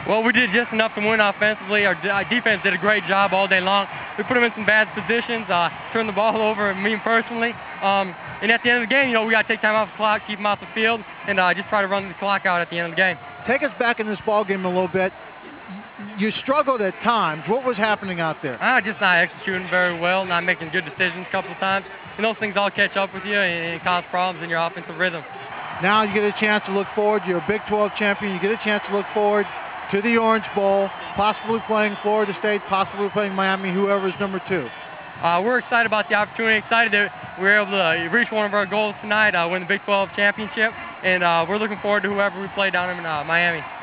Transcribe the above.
Well, we did just enough to win offensively. Our defense did a great job all day long. We put them in some bad positions, turned the ball over, me personally. And at the end of the game, we got to take time off the clock, keep them off the field, and just try to run the clock out at the end of the game. Take us back in this ball game a little bit. You struggled at times. What was happening out there? Just not executing very well, not making good decisions a couple of times. And those things all catch up with you and cause problems in your offensive rhythm. Now you get a chance to look forward. You're a Big 12 champion. You get a chance to look forward to the Orange Bowl, possibly playing Florida State, possibly playing Miami, whoever's number 2. We're excited about the opportunity, excited that we were able to reach one of our goals tonight, win the Big 12 championship, and we're looking forward to whoever we play down in Miami.